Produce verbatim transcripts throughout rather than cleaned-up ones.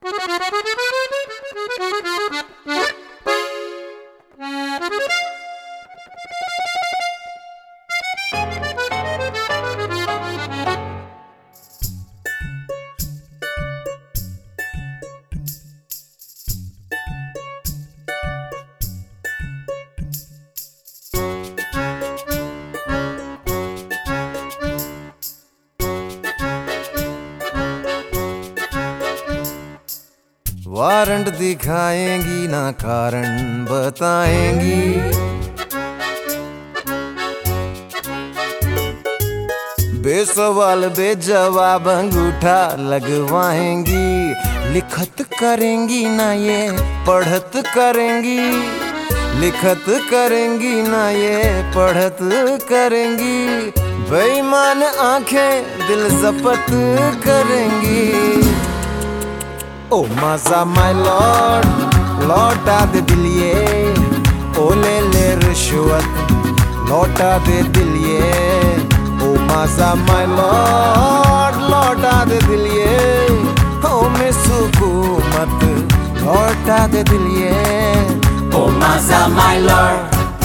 Warrant दिखाएंगी ना कारण बताएंगी, बेसवाल बेजवाब अंगूठा लगवाएंगी। लिखत करेंगी ना ये पढ़त करेंगी, लिखत करेंगी ना ये पढ़त करेंगी। बेईमान आंखें दिल जपत करेंगी। ओ मजा माय लॉर्ड लौटा दे दिल ये, ओ ले ले रिश्वत लौटा दे दिल ये। ओ मजा माय लॉर्ड लौटा दे दिल ये, ओ मिस हुकूमत लौटा दे दिल ये। ओ मजा माय लॉर्ड।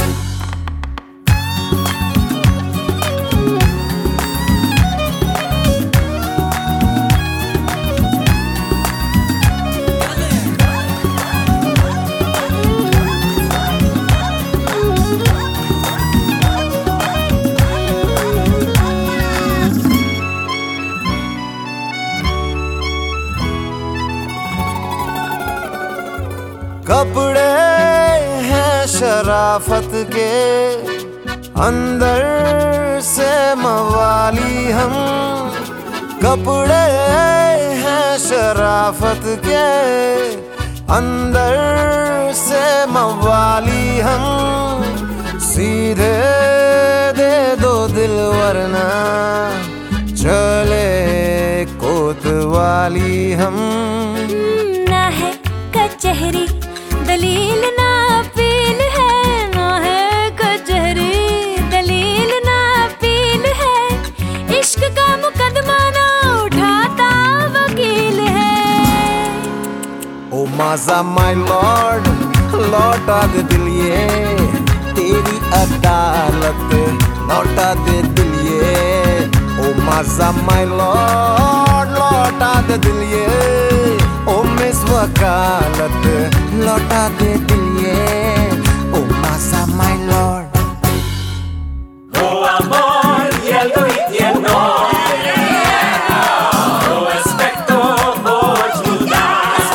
कपड़े हैं शराफत के, अंदर से मवाली हम। कपड़े हैं शराफत के, अंदर से मवाली हम। सीधे दे दो दिल वरना चले कोतवाली हम। ना है कचहरी दलील ना अपील है, ना है कचहरी दलील ना अपील है। इश्क का मुकदमा ना उठाता वकील है। ओ मजा माय लॉर्ड लौटा दे दिल ये, तेरी अदालत लौटा दे दिल ये। ओ मजा माय लॉर्ड लौटा दे दिल ये, ओ मिस वकालत लौटा दे दिल ये। ओ मजा my lord. Oh amor y el infierno, no aspecto mochular,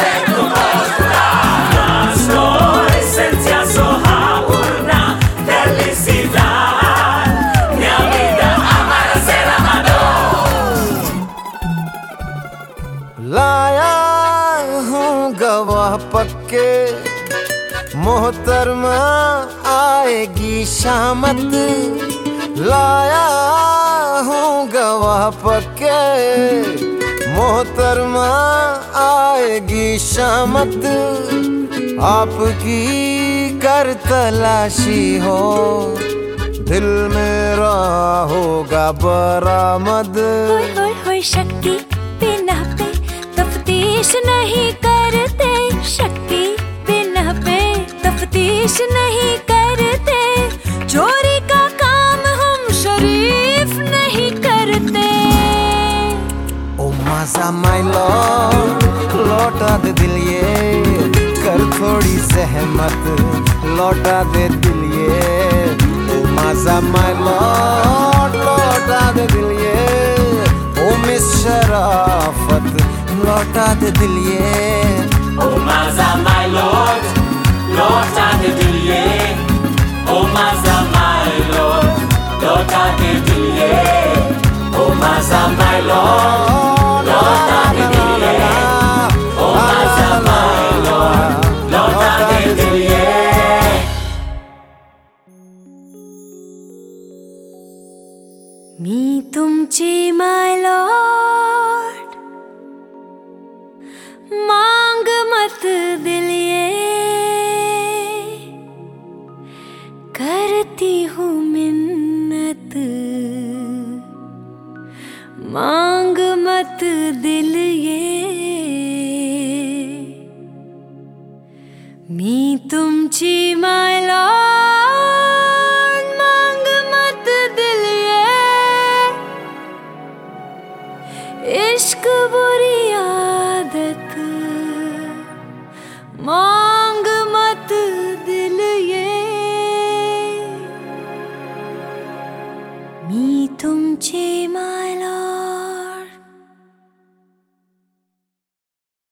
mas no esencia soja una felicidad, mi vida amar ser amado. लाया हूँ गवाह पक्के, मोहतरमा आएगी शामत। लाया हूँ गवाह पक्के, मोहतरमा आएगी शामत। आपकी कर तलाशी हो, दिल मेरा होगा बरामद। होय होय होय शक्ति बिना पे तफ्तीश नहीं करते, शक्ति बिना पे तफ्तीश नहीं करते। चोरी का काम हम शरीफ नहीं करते। ओ मजा माय लॉर्ड लौटा दे दिल ये, कर थोड़ी सहमत लौटा दे दिल ये। ओ मजा माय लॉर्ड लौटा दे दिल ये, ओ मिस शराफत लौटा दे दिल ये। Oh maza my lord, lorda de dilie. Oh maza my lord, lorda de dilie. Oh maza my lord, lorda de dilie. Oh maza my lord, lorda de dilie. मी तुमची my Lord, मांग मत दिल ये। करती हूँ मिन्नत, मांग मत दिल ये। मी तुमची माय लॉर्ड मांग मत दिल ये इश्क बुरी आदत मांग मत दिल ये मी तुमची माय लॉर्ड